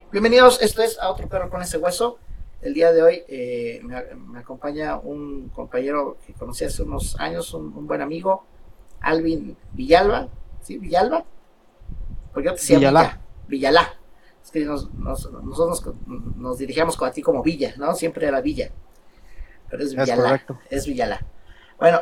Bienvenidos, esto es A Otro Perro con ese Hueso. El día de hoy me acompaña un compañero que conocí hace unos años, un buen amigo, Alvin Villalba. ¿Sí? ¿Villalba? Porque yo te decía Villalá, Villalá. Es que nosotros nos dirigíamos a ti como Villa, ¿no? Siempre era Villa, pero es es Villalá, correcto. es Villalá. Bueno,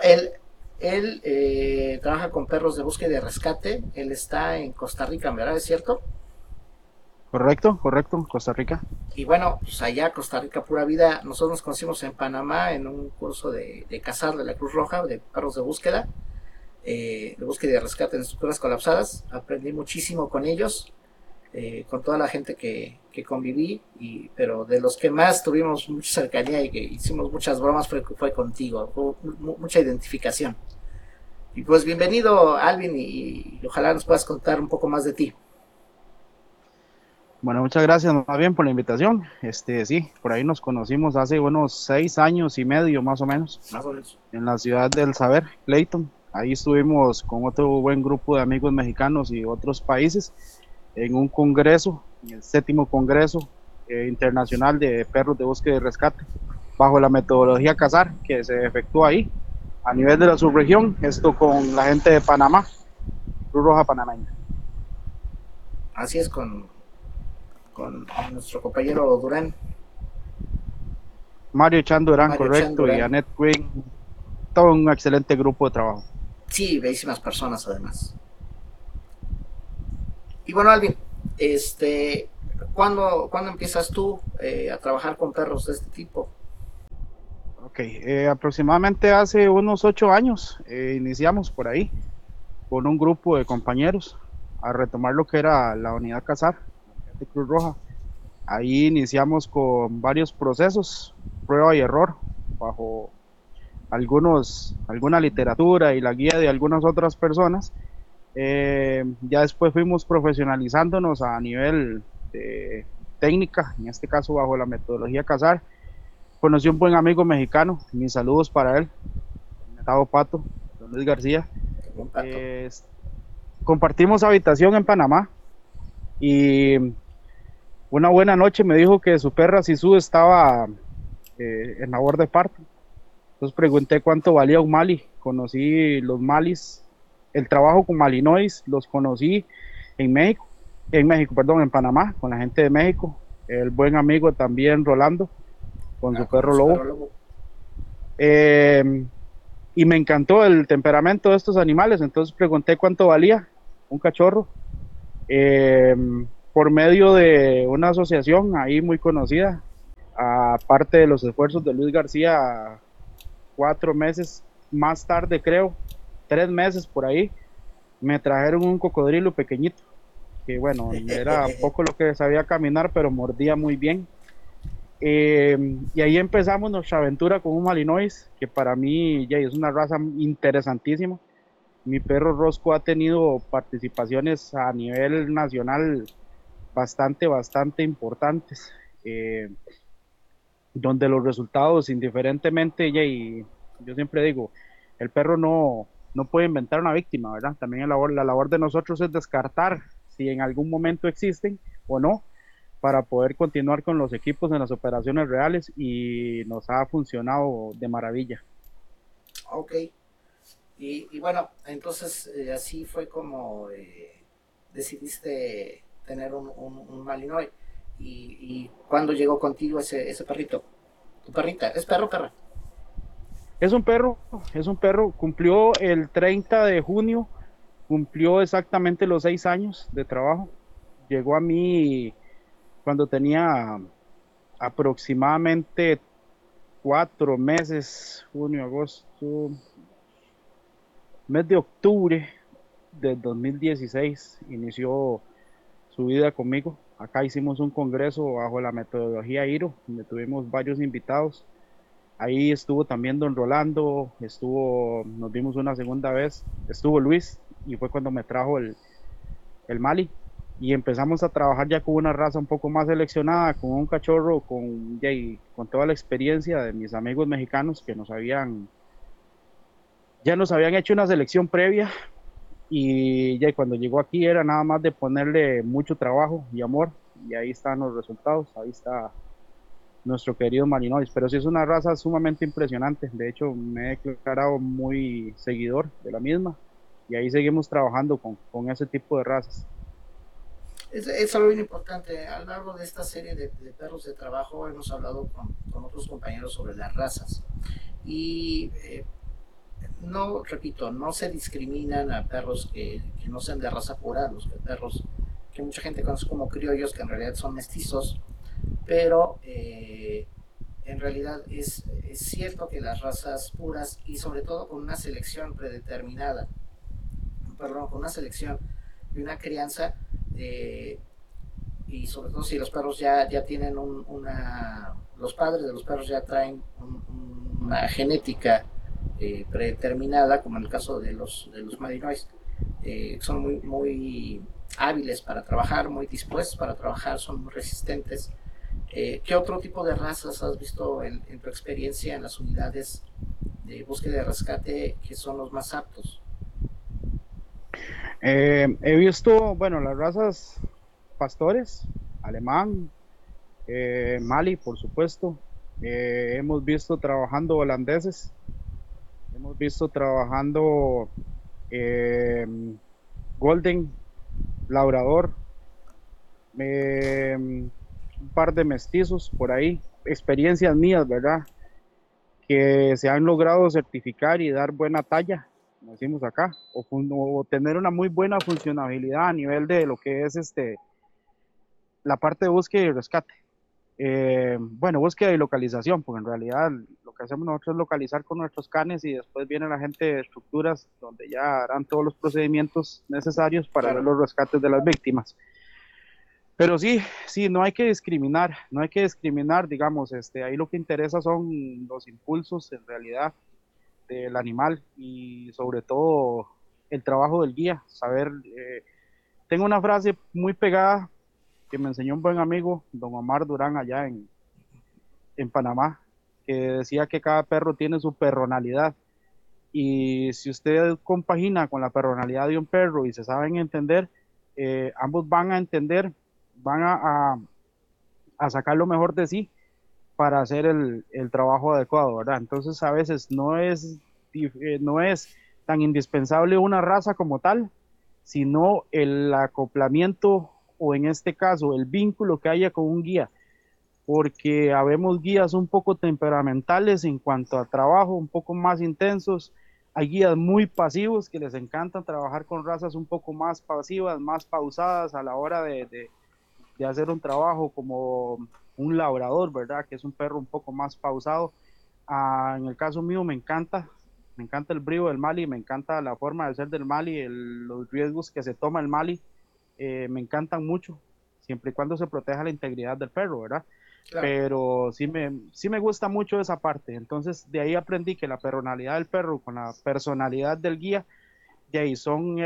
él trabaja con perros de búsqueda y de rescate. Él está en Costa Rica, ¿verdad? ¿Es cierto? Correcto, correcto, Costa Rica. Y bueno, pues allá Costa Rica pura vida, nosotros nos conocimos en Panamá en un curso de cazar de la Cruz Roja, de perros de búsqueda y de rescate en estructuras colapsadas. Aprendí muchísimo con ellos, con toda la gente que conviví, pero de los que más tuvimos mucha cercanía y que hicimos muchas bromas fue contigo, fue mucha identificación. Y pues bienvenido, Alvin, y ojalá nos puedas contar un poco más de ti. Bueno, muchas gracias más bien por la invitación. Sí, por ahí nos conocimos hace unos 6 años y medio más o menos, Más o menos. en la ciudad del Saber, Clayton. Ahí estuvimos con otro buen grupo de amigos mexicanos y otros países en un congreso, en el séptimo congreso internacional de perros de búsqueda y rescate, bajo la metodología CASAR que se efectúa ahí a nivel de la subregión, esto con la gente de Panamá, Cruz Roja Panameña. Así es con nuestro compañero Durán, Mario Chandurán, Mario Chan correcto, y Durán. Annette Green, todo un excelente grupo de trabajo. Sí, bellísimas personas además. Y bueno, Alvin, este, ¿cuándo empiezas tú a trabajar con perros de este tipo? Ok, aproximadamente hace unos 8 años iniciamos por ahí con un grupo de compañeros a retomar lo que era la unidad CASAR de Cruz Roja. Ahí iniciamos con varios procesos, prueba y error, bajo alguna literatura y la guía de algunas otras personas. Ya después fuimos profesionalizándonos a nivel de técnica, en este caso bajo la metodología CASAR. Conocí un buen amigo mexicano, mis saludos para él, el mentado Pato, don Luis García. Un pato. Eh, Compartimos habitación en Panamá y una buena noche me dijo que su perra Sisu estaba en labor de parto. Entonces pregunté cuánto valía un Mali. Conocí los Malis, el trabajo con Malinois, los conocí perdón, en Panamá, con la gente de México. El buen amigo también Rolando, con su Con perro su perro lobo. lobo. Eh, y me encantó el temperamento de estos animales, entonces pregunté cuánto valía un cachorro. Eh, por medio de una asociación ahí muy conocida, aparte de los esfuerzos de Luis García, 4 meses más tarde, creo, 3 meses por ahí, me trajeron un cocodrilo pequeñito, que bueno, era poco lo que sabía caminar, pero mordía muy bien. Y ahí empezamos nuestra aventura con un Malinois, que para mí ya es una raza interesantísima. Mi perro Rosco ha tenido participaciones a nivel nacional bastante importantes, eh, donde los resultados, indiferentemente, y yo siempre digo, el perro no puede inventar una víctima, ¿verdad? También la labor de nosotros es descartar si en algún momento existen o no, para poder continuar con los equipos en las operaciones reales y nos ha funcionado de maravilla. Ok. Y bueno, entonces así fue como decidiste tener un Malinois. ¿Y cuándo llegó contigo ese perrito? Tu perrita, ¿es perro o perra? Es un perro, es un perro, cumplió el 30 de junio, cumplió exactamente los 6 años de trabajo. Llegó a mí cuando tenía aproximadamente 4 meses, junio, agosto, mes de octubre de 2016, inició su vida conmigo. Acá hicimos un congreso bajo la metodología IRO, donde tuvimos varios invitados. Ahí estuvo también don Rolando, nos vimos una segunda vez, estuvo Luis y fue cuando me trajo el Mali y empezamos a trabajar ya con una raza un poco más seleccionada, con un cachorro, con toda la experiencia de mis amigos mexicanos que ya nos habían hecho una selección previa y ya cuando llegó aquí era nada más de ponerle mucho trabajo y amor. y ahí están los resultados, ahí está nuestro querido Malinois, pero sí es una raza sumamente impresionante, de hecho me he declarado muy seguidor de la misma y ahí seguimos trabajando con ese tipo de razas. Es algo bien importante. A lo largo de esta serie de perros de trabajo hemos hablado con otros compañeros sobre las razas. Y no, repito, no se discriminan a perros que no sean de raza pura, los perros que mucha gente conoce como criollos, que en realidad son mestizos, pero en realidad es cierto que las razas puras y sobre todo con una selección predeterminada, perdón, con una selección y una crianza, y sobre todo si los perros ya tienen los padres de los perros ya traen una genética predeterminada, como en el caso de los Malinois, son muy hábiles para trabajar, muy dispuestos para trabajar, son muy resistentes. ¿Qué otro tipo de razas has visto en tu experiencia en las unidades de búsqueda y rescate que son los más aptos? He visto, bueno, las razas pastores, alemán, Mali, por supuesto. Hemos visto trabajando holandeses, hemos visto trabajando eh, Golden, Labrador, un par de mestizos por ahí, experiencias mías, ¿verdad? Que se han logrado certificar y dar buena talla, como decimos acá, o tener una muy buena funcionabilidad a nivel de lo que es la parte de búsqueda y rescate. Bueno, búsqueda y localización, porque en realidad lo que hacemos nosotros es localizar con nuestros canes y después viene la gente de estructuras donde ya harán todos los procedimientos necesarios para hacer Claro. los rescates de las víctimas. Pero sí, sí, no hay que discriminar, no hay que discriminar, digamos, ahí lo que interesa son los impulsos en realidad del animal y sobre todo el trabajo del guía, saber, tengo una frase muy pegada que me enseñó un buen amigo, don Omar Durán, allá en Panamá, que decía que cada perro tiene su personalidad. Y si usted compagina con la personalidad de un perro y se saben entender, ambos van a entender, van a sacar lo mejor de sí para hacer el trabajo adecuado, ¿verdad? Entonces a veces no es tan indispensable una raza como tal, sino el acoplamiento o en este caso el vínculo que haya con un guía, porque habemos guías un poco temperamentales en cuanto a trabajo, un poco más intensos. Hay guías muy pasivos que les encanta trabajar con razas un poco más pasivas, más pausadas a la hora de hacer un trabajo como un labrador, ¿verdad? Que es un perro un poco más pausado. En el caso mío me encanta el brío del Mali, me encanta la forma de ser del Mali, los riesgos que se toma el Mali, me encantan mucho, siempre y cuando se proteja la integridad del perro, ¿verdad? Claro. Pero sí me gusta mucho esa parte. Entonces, de ahí aprendí que la personalidad del perro con la personalidad del guía, de ahí son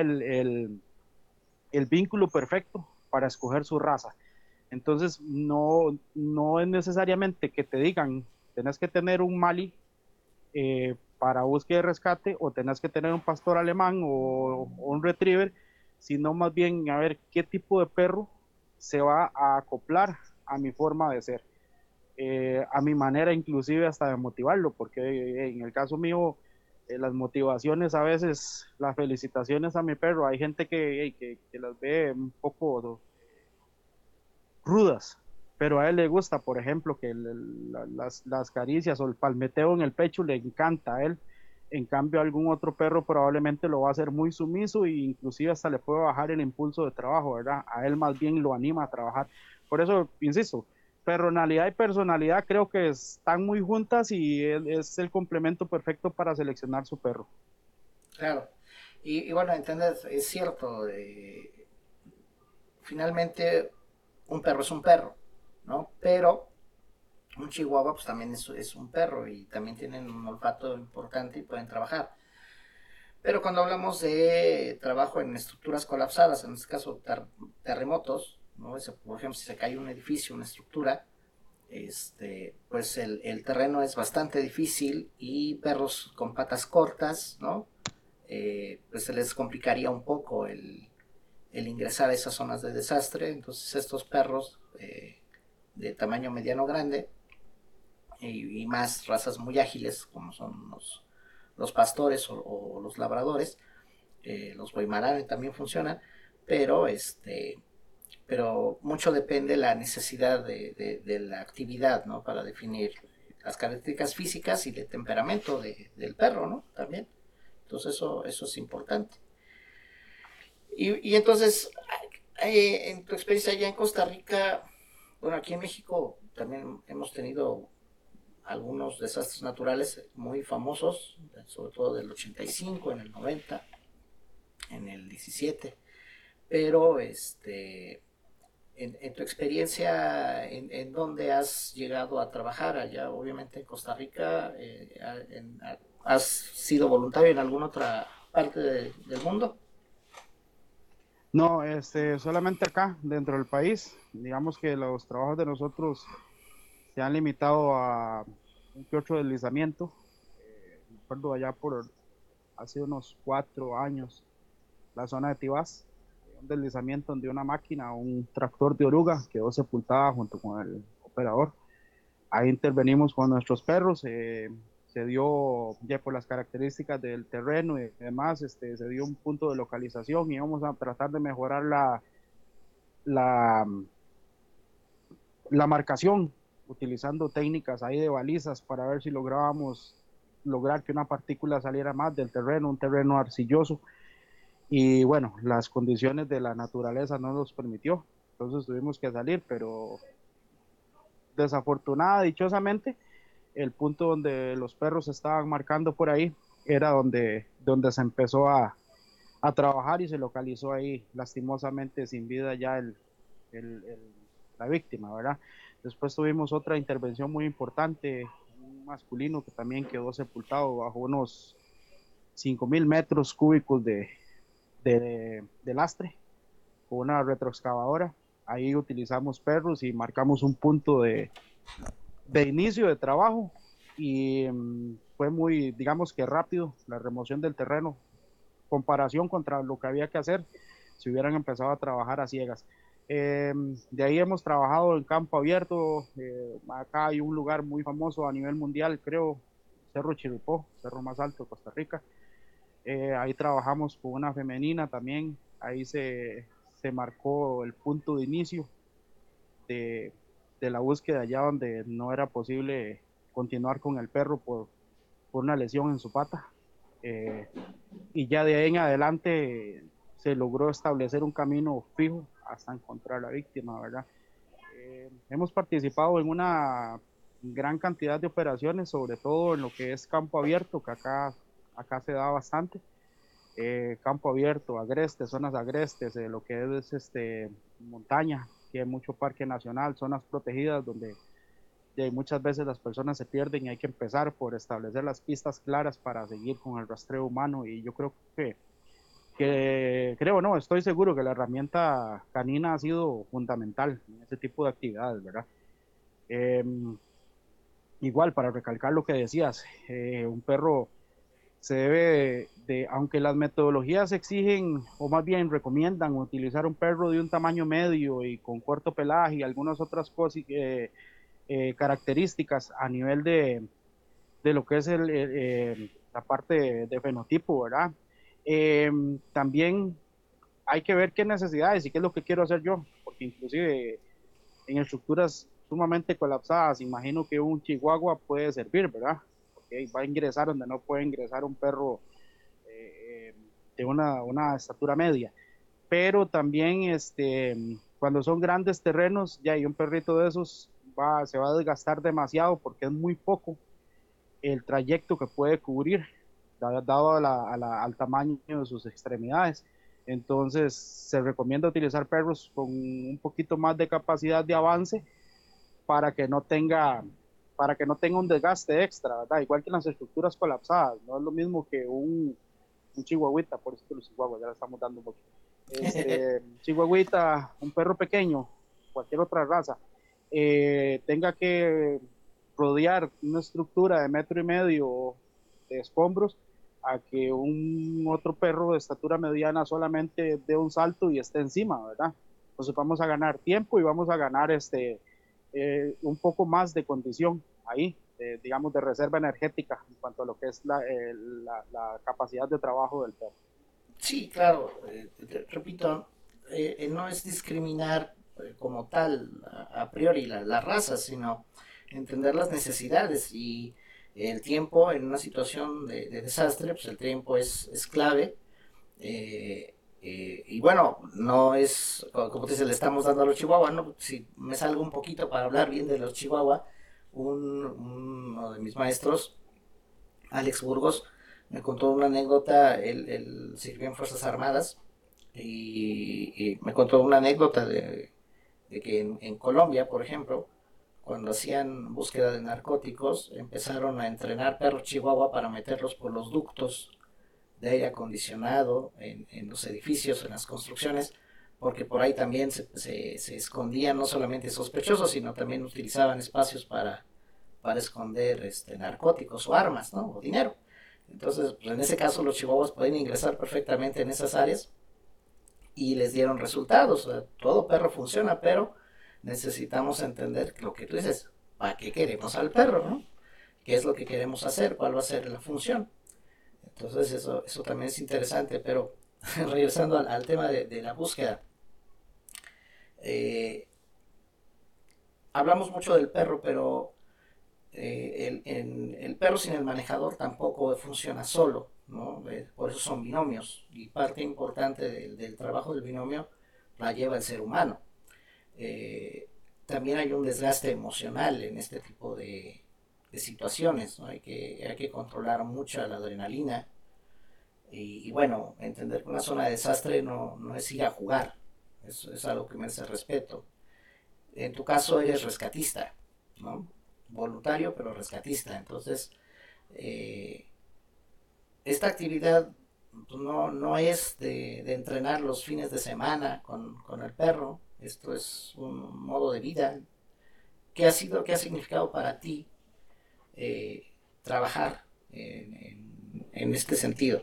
el vínculo perfecto para escoger su raza. Entonces, no es necesariamente que te digan, tenés que tener un Mali para búsqueda y rescate o tenés que tener un pastor alemán o un retriever, sino más bien a ver qué tipo de perro se va a acoplar a mi forma de ser, a mi manera inclusive hasta de motivarlo, porque en el caso mío, las motivaciones a veces, las felicitaciones a mi perro, hay gente que las ve un poco rudas, pero a él le gusta, por ejemplo, que las caricias o el palmeteo en el pecho le encanta a él. En cambio, algún otro perro probablemente lo va a hacer muy sumiso e inclusive hasta le puede bajar el impulso de trabajo, ¿verdad? A él más bien lo anima a trabajar. Por eso, insisto, personalidad y personalidad creo que están muy juntas y es el complemento perfecto para seleccionar su perro. Claro. Y bueno, entender, es cierto, finalmente un perro es un perro, ¿no? Pero un chihuahua pues también es un perro y también tienen un olfato importante y pueden trabajar. Pero cuando hablamos de trabajo en estructuras colapsadas, en este caso terremotos, ¿no? Por ejemplo, si se cae un edificio, una estructura, pues el terreno es bastante difícil y perros con patas cortas, ¿no? Pues se les complicaría un poco el ingresar a esas zonas de desastre. Entonces estos perros de tamaño mediano grande, y más razas muy ágiles como son los pastores o los labradores. Los Weimaranes también funcionan, pero pero mucho depende de la necesidad de la actividad, ¿no? Para definir las características físicas y de temperamento del perro, ¿no? También. Entonces eso es importante. Y entonces, en tu experiencia allá en Costa Rica, bueno, aquí en México también hemos tenido algunos desastres naturales muy famosos, sobre todo del 85, en el 90, en el 17, pero en tu experiencia, en dónde has llegado a trabajar allá, obviamente en Costa Rica, ¿has sido voluntario en alguna otra parte del mundo? No, solamente acá, dentro del país. Digamos que los trabajos de nosotros se han limitado a un que otro deslizamiento. Me acuerdo allá por hace unos 4 años, la zona de Tibás, un deslizamiento donde una máquina, un tractor de oruga, quedó sepultada junto con el operador. Ahí intervenimos con nuestros perros. Se dio, ya por las características del terreno y demás, se dio un punto de localización y vamos a tratar de mejorar la, la marcación, utilizando técnicas ahí de balizas para ver si lográbamos lograr que una partícula saliera más del terreno, un terreno arcilloso. Y bueno, las condiciones de la naturaleza no nos permitió, entonces tuvimos que salir, pero desafortunada, dichosamente, el punto donde los perros estaban marcando por ahí era donde se empezó a trabajar y se localizó ahí, lastimosamente, sin vida ya el, el, la víctima, ¿verdad? Después tuvimos otra intervención muy importante, un masculino que también quedó sepultado bajo unos 5.000 metros cúbicos de lastre con una retroexcavadora. Ahí utilizamos perros y marcamos un punto de inicio de trabajo y fue muy, digamos que rápido la remoción del terreno, comparación contra lo que había que hacer si hubieran empezado a trabajar a ciegas. De ahí hemos trabajado en campo abierto. Acá hay un lugar muy famoso a nivel mundial, creo, Cerro Chirripó, cerro más alto de Costa Rica. Ahí trabajamos con una femenina también. Ahí se marcó el punto de inicio de, de la búsqueda, allá donde no era posible continuar con el perro por una lesión en su pata. Eh, y ya de ahí en adelante se logró establecer un camino fijo hasta encontrar a la víctima, ¿verdad? Hemos participado en una gran cantidad de operaciones, sobre todo en lo que es campo abierto, que acá se da bastante. Campo abierto, agrestes, zonas agrestes, lo que es montaña, que hay mucho parque nacional, zonas protegidas donde muchas veces las personas se pierden y hay que empezar por establecer las pistas claras para seguir con el rastreo humano. Y yo creo creo, no, estoy seguro que la herramienta canina ha sido fundamental en ese tipo de actividades, ¿verdad? Eh, Igual, para recalcar lo que decías, un perro se debe aunque las metodologías exigen o más bien recomiendan utilizar un perro de un tamaño medio y con corto pelaje y algunas otras cosas, características a nivel de lo que es la parte de fenotipo, ¿verdad? Eh, También hay que ver qué necesidades y qué es lo que quiero hacer yo, porque inclusive en estructuras sumamente colapsadas, imagino que un chihuahua puede servir, ¿verdad? Porque va a ingresar donde no puede ingresar un perro de una estatura media. Pero también cuando son grandes terrenos, ya hay un perrito de esos se va a desgastar demasiado porque es muy poco el trayecto que puede cubrir, dado al tamaño de sus extremidades. Entonces, se recomienda utilizar perros con un poquito más de capacidad de avance para que no tenga, para que no tenga un desgaste extra, ¿verdad? Igual que en las estructuras colapsadas, no es lo mismo que un chihuahuita, por eso que los chihuahuas ya le estamos dando mucho. Chihuahuita, un perro pequeño, cualquier otra raza, tenga que rodear una estructura de 1,5 metros de escombros a que un otro perro de estatura mediana solamente dé un salto y esté encima, ¿verdad? Entonces vamos a ganar tiempo y vamos a ganar un poco más de condición ahí, digamos, de reserva energética en cuanto a lo que es la capacidad de trabajo del perro. Sí, claro, repito, no es discriminar como tal a priori la raza, sino entender las necesidades y el tiempo en una situación de desastre, pues el tiempo es clave. Y bueno, no es, como te dice, le estamos dando a los chihuahuas, ¿no? Si me salgo un poquito para hablar bien de los chihuahuas, uno de mis maestros, Alex Burgos, me contó una anécdota, él sirvió en Fuerzas Armadas y me contó una anécdota de que en Colombia, por ejemplo, cuando hacían búsqueda de narcóticos, empezaron a entrenar perros chihuahua para meterlos por los ductos de aire acondicionado en los edificios, en las construcciones, porque por ahí también se escondían no solamente sospechosos, sino también utilizaban espacios para esconder narcóticos o armas, ¿no? O dinero. Entonces, pues en ese caso los chihuahuas pueden ingresar perfectamente en esas áreas y les dieron resultados. O sea, todo perro funciona, pero necesitamos entender lo que tú dices, ¿para qué queremos al perro, no? ¿Qué es lo que queremos hacer? ¿Cuál va a ser la función? Entonces eso también es interesante, pero regresando al tema de la búsqueda, eh, hablamos mucho del perro, pero el perro sin el manejador tampoco funciona solo, ¿no? Por eso son binomios y parte importante del trabajo del binomio la lleva el ser humano. Eh, También hay un desgaste emocional en este tipo de situaciones, ¿no? Hay que controlar mucho la adrenalina y bueno, entender que una zona de desastre no es ir a jugar, eso es algo que merece respeto. En tu caso eres rescatista, ¿no? Voluntario pero rescatista, entonces eh, esta actividad pues, no es de entrenar los fines de semana con el perro, esto es un modo de vida. Qué ha significado para ti trabajar en este sentido?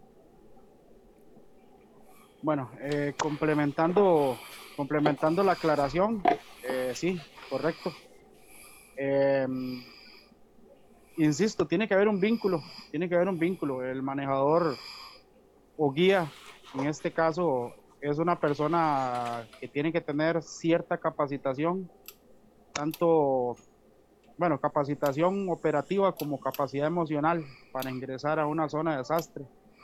Bueno, complementando la aclaración, sí, correcto. Eh, Insisto, tiene que haber un vínculo. El manejador o guía, en este caso, es una persona que tiene que tener cierta capacitación, tanto, bueno, capacitación operativa como capacidad emocional para ingresar a una zona de desastre.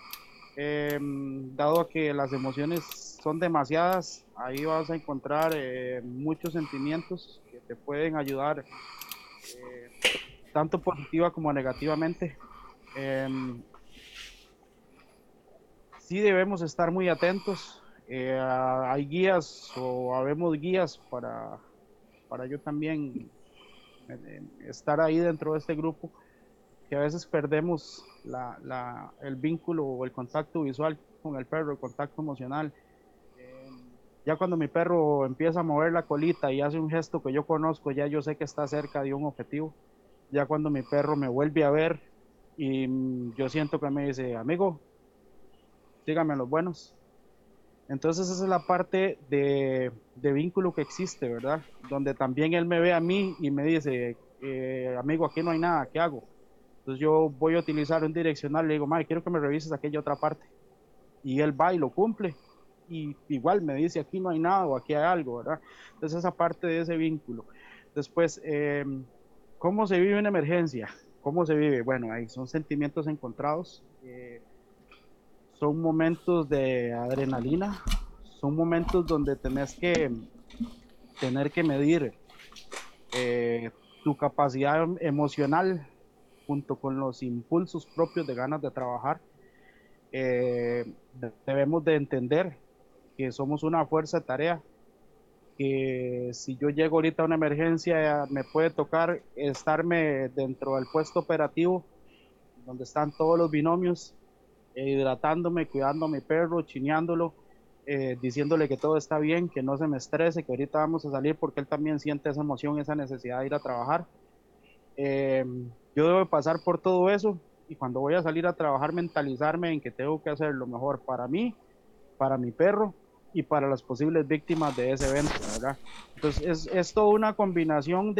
Dado que las emociones son demasiadas, ahí vas a encontrar muchos sentimientos que te pueden ayudar, eh, tanto positiva como negativamente. Eh, sí debemos estar muy atentos. Hay guías o habemos guías para yo también estar ahí dentro de este grupo, que a veces perdemos el vínculo o el contacto visual con el perro, el contacto emocional. Eh, ya cuando mi perro empieza a mover la colita y hace un gesto que yo conozco, ya yo sé que está cerca de un objetivo. Ya cuando mi perro me vuelve a ver y yo siento que me dice, amigo, sígame los buenos. Entonces esa es la parte de vínculo que existe, ¿verdad? Donde también él me ve a mí y me dice, amigo, aquí no hay nada, ¿qué hago? Entonces yo voy a utilizar un direccional, le digo, Mike, quiero que me revises aquella otra parte. Y él va y lo cumple. Y igual me dice, aquí no hay nada o aquí hay algo, ¿verdad? Entonces esa parte de ese vínculo. Después, ¿cómo se vive una emergencia? ¿Cómo se vive? Bueno, ahí son sentimientos encontrados. Son momentos de adrenalina, son momentos donde tener que medir eh, tu capacidad emocional junto con los impulsos propios de ganas de trabajar. Debemos de entender que somos una fuerza de tarea, que si yo llego ahorita a una emergencia me puede tocar estarme dentro del puesto operativo donde están todos los binomios, hidratándome, cuidando a mi perro, chineándolo, diciéndole que todo está bien, que no se me estrese, que ahorita vamos a salir porque él también siente esa emoción, esa necesidad de ir a trabajar. Eh, yo debo pasar por todo eso y cuando voy a salir a trabajar mentalizarme en que tengo que hacer lo mejor para mí, para mi perro y para las posibles víctimas de ese evento, ¿verdad? Entonces es toda una combinación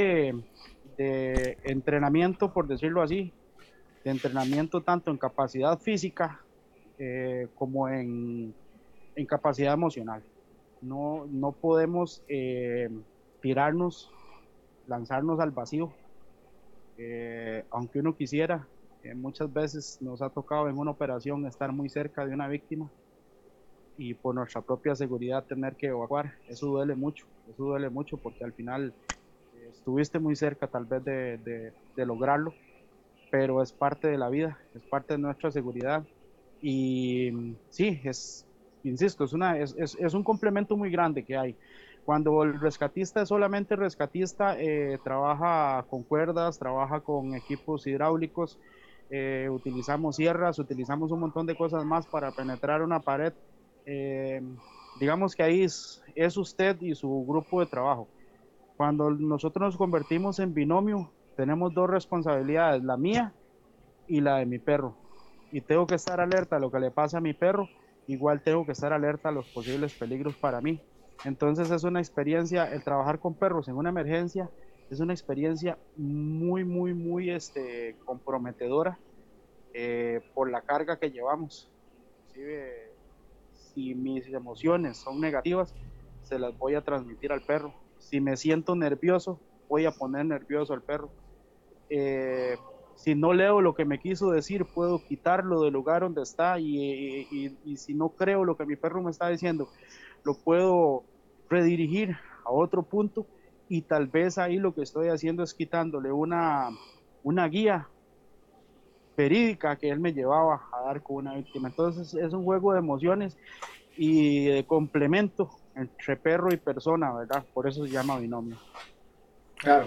de entrenamiento, por decirlo así, de entrenamiento tanto en capacidad física como en capacidad emocional. No podemos tirarnos, lanzarnos al vacío, aunque uno quisiera. Muchas veces nos ha tocado en una operación estar muy cerca de una víctima y por nuestra propia seguridad tener que evacuar. Eso duele mucho porque al final estuviste muy cerca tal vez de lograrlo, pero es parte de la vida, es parte de nuestra seguridad. Y sí, insisto, es un complemento muy grande que hay. Cuando el rescatista es solamente rescatista, trabaja con cuerdas, trabaja con equipos hidráulicos, utilizamos sierras, utilizamos un montón de cosas más para penetrar una pared. Eh, digamos que ahí es usted y su grupo de trabajo. Cuando nosotros nos convertimos en binomio, tenemos dos responsabilidades, la mía y la de mi perro. Y tengo que estar alerta a lo que le pasa a mi perro, igual tengo que estar alerta a los posibles peligros para mí. Entonces es una experiencia, el trabajar con perros en una emergencia es una experiencia muy comprometedora por la carga que llevamos. Inclusive, si mis emociones son negativas, se las voy a transmitir al perro. Si me siento nervioso, voy a poner nervioso al perro. eh, si no leo lo que me quiso decir, puedo quitarlo del lugar donde está y si no creo lo que mi perro me está diciendo, lo puedo redirigir a otro punto y tal vez ahí lo que estoy haciendo es quitándole una guía verídica que él me llevaba a dar con una víctima. Entonces es un juego de emociones y de complemento entre perro y persona, ¿verdad? Por eso se llama binomio. Claro.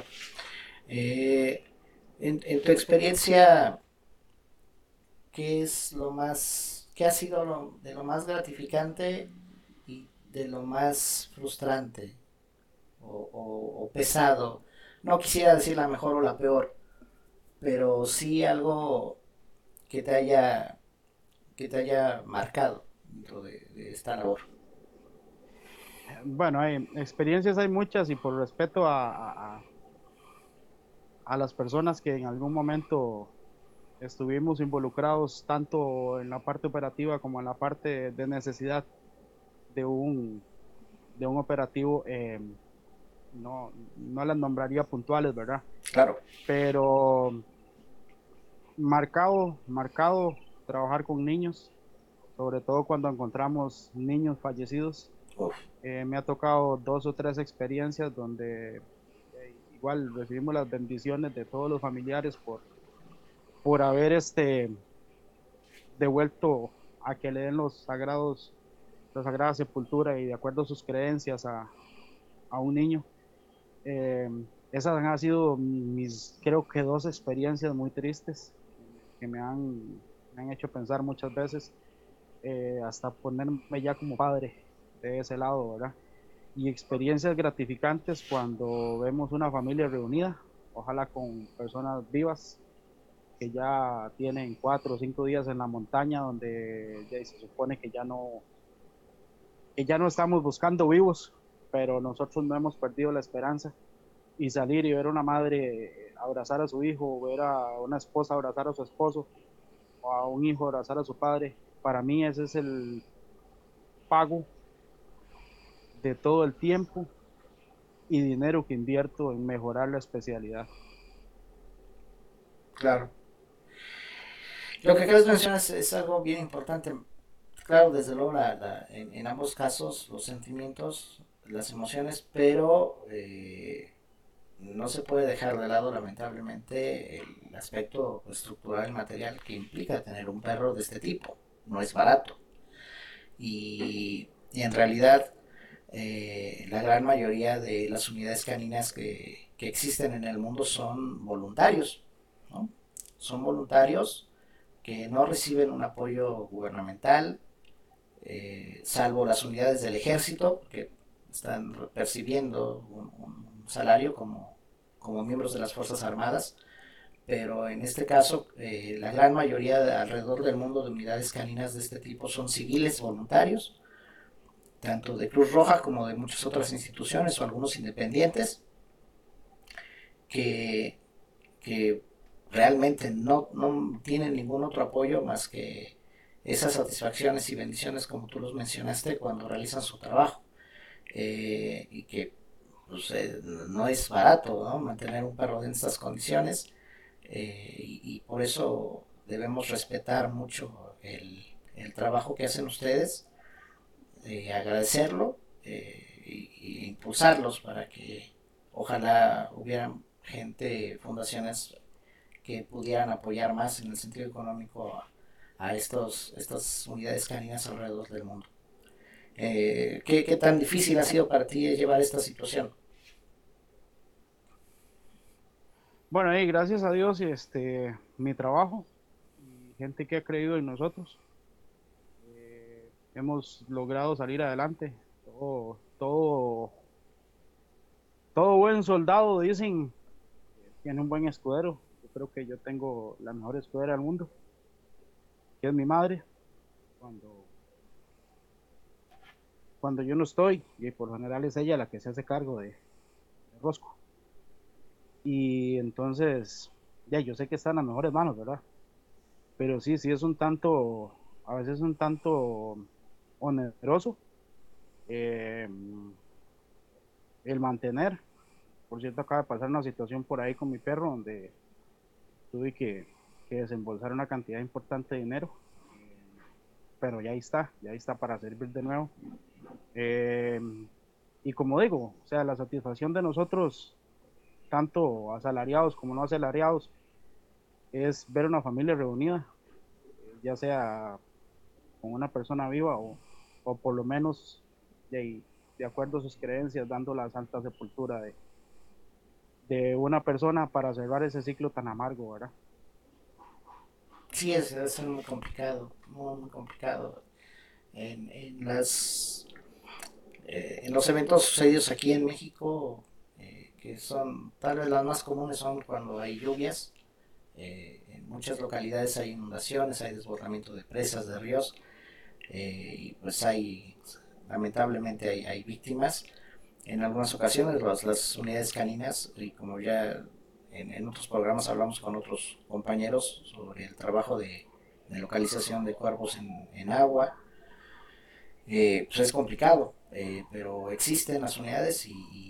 En tu experiencia, ¿qué es lo más, qué ha sido de lo más gratificante y de lo más frustrante o pesado? No quisiera decir la mejor o la peor, pero sí algo que te haya, que te haya marcado dentro de esta labor. Bueno, hay experiencias, hay muchas y por respeto a las personas que en algún momento estuvimos involucrados tanto en la parte operativa como en la parte de necesidad de de un operativo, no las nombraría puntuales, ¿verdad? Claro. Pero marcado trabajar con niños, sobre todo cuando encontramos niños fallecidos. Uf, Me ha tocado dos o tres experiencias donde igual recibimos las bendiciones de todos los familiares por haber devuelto a que le den la sagrada sepultura y de acuerdo a sus creencias a un niño. Eh, Esas han sido creo que dos experiencias muy tristes que me han hecho pensar muchas veces, hasta ponerme ya como padre de ese lado, ¿verdad? Y experiencias gratificantes cuando vemos una familia reunida, ojalá con personas vivas que ya tienen 4 o 5 días en la montaña donde ya se supone que ya no estamos buscando vivos, pero nosotros no hemos perdido la esperanza y salir y ver a una madre abrazar a su hijo, ver a una esposa abrazar a su esposo o a un hijo abrazar a su padre, para mí ese es el pago de todo el tiempo y dinero que invierto en mejorar la especialidad. claro. Lo que acabas de mencionar es algo bien importante. Claro, desde luego en ambos casos los sentimientos, las emociones, pero no se puede dejar de lado lamentablemente el aspecto estructural y material que implica tener un perro de este tipo. No es barato. Y en realidad la gran mayoría de las unidades caninas que existen en el mundo son voluntarios, ¿no? Son voluntarios que no reciben un apoyo gubernamental, salvo las unidades del ejército, que están percibiendo un salario como miembros de las Fuerzas Armadas, pero en este caso la gran mayoría alrededor del mundo de unidades caninas de este tipo son civiles voluntarios, tanto de Cruz Roja como de muchas otras instituciones o algunos independientes que, que realmente no tienen ningún otro apoyo más que esas satisfacciones y bendiciones como tú los mencionaste cuando realizan su trabajo, y que pues, no es barato, ¿no?, mantener un perro en estas condiciones, y por eso debemos respetar mucho el trabajo que hacen ustedes, agradecerlo, y impulsarlos para que ojalá hubiera gente, fundaciones que pudieran apoyar más en el sentido económico a estas unidades caninas alrededor del mundo. ¿Qué tan difícil ha sido para ti llevar esta situación? Bueno, y gracias a Dios y mi trabajo y gente que ha creído en nosotros, hemos logrado salir adelante. Todo buen soldado, dicen, tiene un buen escudero. Yo creo que yo tengo la mejor escudera del mundo, que es mi madre. Cuando, cuando yo no estoy, y por lo general es ella la que se hace cargo de Rosco. Y entonces, ya yo sé que está en las mejores manos, ¿verdad? Pero sí, sí es un tanto, a veces un tanto oneroso, eh, el mantener. Por cierto, acaba de pasar una situación por ahí con mi perro donde tuve que desembolsar una cantidad importante de dinero, pero ya está para servir de nuevo. Eh, y como digo, o sea, la satisfacción de nosotros, tanto asalariados como no asalariados, es ver una familia reunida, ya sea con una persona viva o por lo menos de acuerdo a sus creencias, dando la santa sepultura de una persona para cerrar ese ciclo tan amargo, ¿verdad? Sí, es muy complicado, muy, muy complicado. En los eventos sucedidos aquí en México, que son tal vez las más comunes, son cuando hay lluvias. En muchas localidades hay inundaciones, hay desbordamiento de presas, de ríos, y pues lamentablemente hay víctimas. En algunas ocasiones las unidades caninas, y como ya en otros programas hablamos con otros compañeros sobre el trabajo de localización de cuerpos en agua, pues es complicado, pero existen las unidades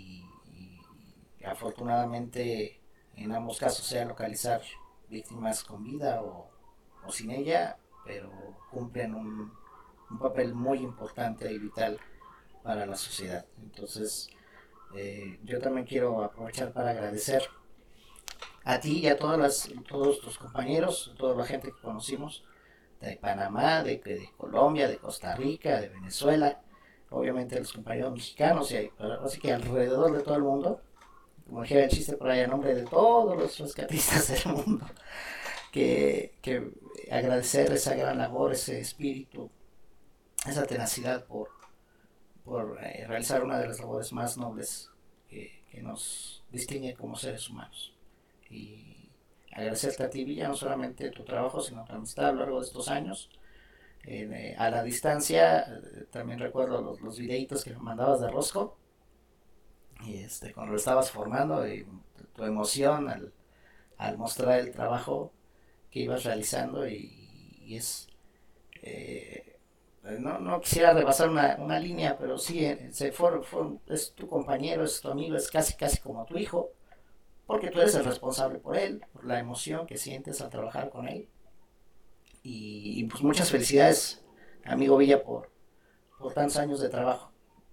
y afortunadamente en ambos casos sea localizar víctimas con vida o sin ella, pero cumplen un papel muy importante y vital para la sociedad. Entonces, yo también quiero aprovechar para agradecer a ti y a todos tus compañeros, a toda la gente que conocimos de Panamá, de Colombia, de Costa Rica, de Venezuela, obviamente los compañeros mexicanos, y así que alrededor de todo el mundo, como dijera el chiste por ahí, a nombre de todos los rescatistas del mundo, que agradecer esa gran labor, ese espíritu, esa tenacidad por realizar una de las labores más nobles que nos distingue como seres humanos. Y agradecerte a ti, Villa, no solamente tu trabajo, sino tu amistad a lo largo de estos años. A la distancia, también recuerdo los videitos que me mandabas de Rosco, y cuando lo estabas formando, y tu emoción al mostrar el trabajo que ibas realizando, y eh, no quisiera rebasar una línea, pero sí, es tu compañero, es tu amigo, es casi casi como tu hijo, porque tú eres el responsable por él, por la emoción que sientes al trabajar con él. Y pues muchas felicidades, amigo Villa, por tantos años de trabajo.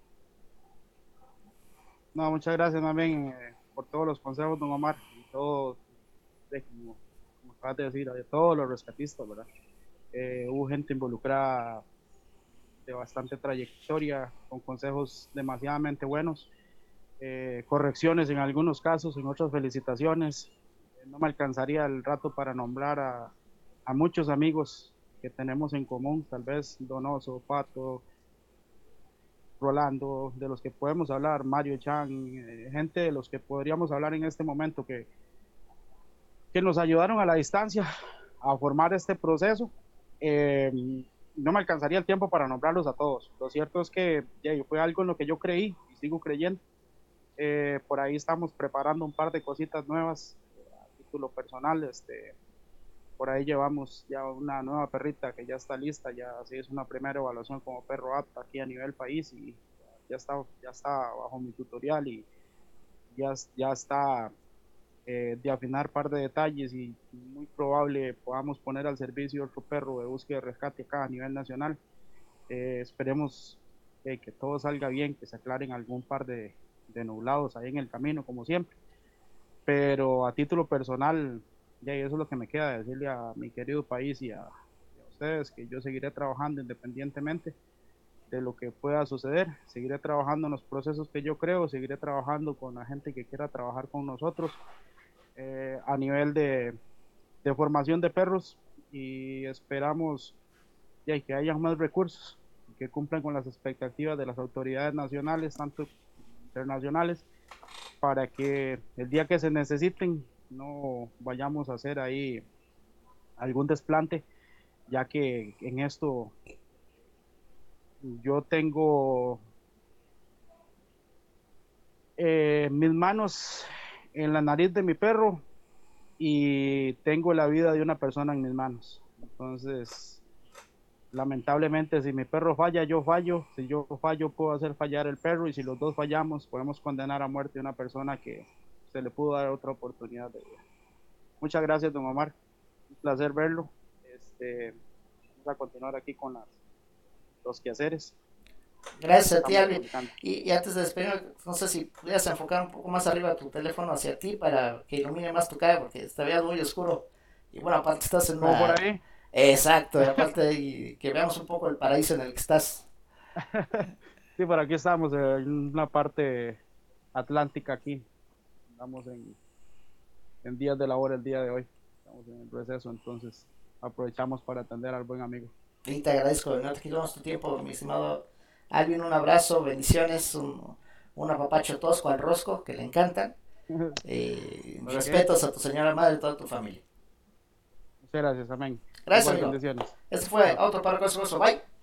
No, muchas gracias más bien por todos los consejos, don Omar, y todo, como acabas de decir, de todos los rescatistas, ¿verdad? Hubo gente involucrada de bastante trayectoria, con consejos demasiadamente buenos, correcciones en algunos casos, en otras felicitaciones. No me alcanzaría el rato para nombrar a muchos amigos que tenemos en común, tal vez Donoso, Pato, Rolando, de los que podemos hablar, Mario Chan, gente de los que podríamos hablar en este momento que nos ayudaron a la distancia a formar este proceso. no me alcanzaría el tiempo para nombrarlos a todos. Lo cierto es que fue algo en lo que yo creí y sigo creyendo. Por ahí estamos preparando un par de cositas nuevas a título personal. Por ahí llevamos ya una nueva perrita que ya está lista, ya se hizo una primera evaluación como perro apto aquí a nivel país y ya está bajo mi tutorial y ya está de afinar par de detalles y muy probable podamos poner al servicio otro perro de búsqueda y rescate acá a nivel nacional. Esperemos que todo salga bien, que se aclaren algún par de nublados ahí en el camino, como siempre. Pero a título personal, ya eso es lo que me queda, decirle a mi querido país y a ustedes que yo seguiré trabajando independientemente de lo que pueda suceder, seguiré trabajando en los procesos que yo creo, seguiré trabajando con la gente que quiera trabajar con nosotros a nivel de formación de perros y esperamos que haya más recursos que cumplan con las expectativas de las autoridades nacionales, tanto internacionales, para que el día que se necesiten no vayamos a hacer ahí algún desplante, ya que en esto yo tengo mis manos en la nariz de mi perro y tengo la vida de una persona en mis manos. Entonces, lamentablemente, si mi perro falla, yo fallo. Si yo fallo, puedo hacer fallar el perro. Y si los dos fallamos, podemos condenar a muerte a una persona que se le pudo dar otra oportunidad de vida. Muchas gracias, don Omar. Un placer verlo. Vamos a continuar aquí con los quehaceres. Gracias a ti, Alvin. Y antes de despedirme, no sé si pudieras enfocar un poco más arriba tu teléfono hacia ti para que ilumine más tu cara, porque te veas muy oscuro. Y bueno, aparte estás en ¿Cómo por una... ahí? Exacto, y aparte y que veamos un poco el paraíso en el que estás. Sí, por aquí estamos en una parte atlántica aquí. Estamos en días de labor el día de hoy. Estamos en el receso, entonces aprovechamos para atender al buen amigo. Y te agradezco, no te quitamos tu tiempo, mi estimado Alvin. Un abrazo, bendiciones, un apapacho tosco al rosco que le encantan. Ok, Respetos a tu señora madre y toda tu familia. muchas gracias, amén. Gracias, Igual amigo. bendiciones. Este fue Chao. Otro Parco Bye.